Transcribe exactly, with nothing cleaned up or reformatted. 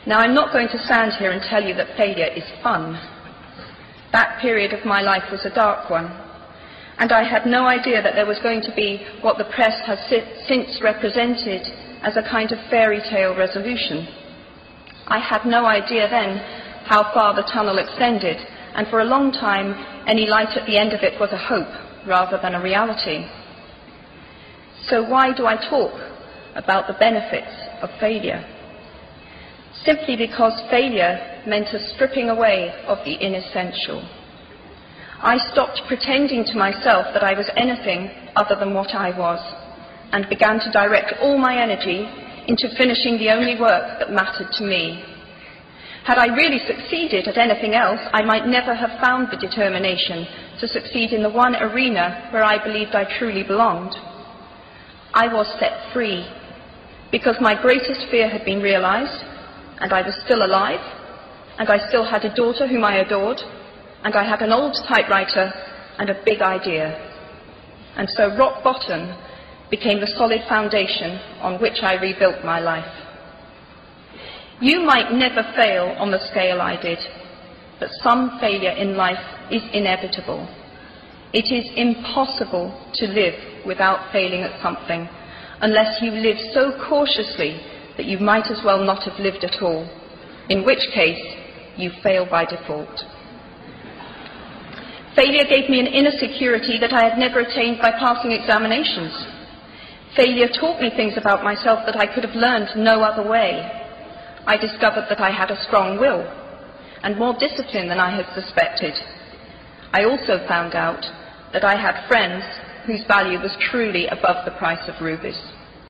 Now, I'm not going to stand here and tell you that failure is fun. That period of my life was a dark one, and I had no idea that there was going to be what the press has since represented as a kind of fairy tale resolution. I had no idea then how far the tunnel extended, and for a long time any light at the end of it was a hope rather than a reality. So why do I talk about the benefits of failure? Simply because failure meant a stripping away of the inessential. I stopped pretending to myself that I was anything other than what I was, and began to direct all my energy into finishing the only work that mattered to me. Had I really succeeded at anything else, I might never have found the determination to succeed in the one arena where I believed I truly belonged. I was set free, because my greatest fear had been realized, and I was still alive, and I still had a daughter whom I adored, and I had an old typewriter and a big idea. And so rock bottom became the solid foundation on which I rebuilt my life. You might never fail on the scale I did, but some failure in life is inevitable. It is impossible to live without failing at something, unless you live so cautiously that you might as well not have lived at all, in which case you fail by default. Failure gave me an inner security that I had never attained by passing examinations. Failure taught me things about myself that I could have learned no other way. I discovered that I had a strong will, and more discipline than I had suspected. I also found out that I had friends whose value was truly above the price of rubies.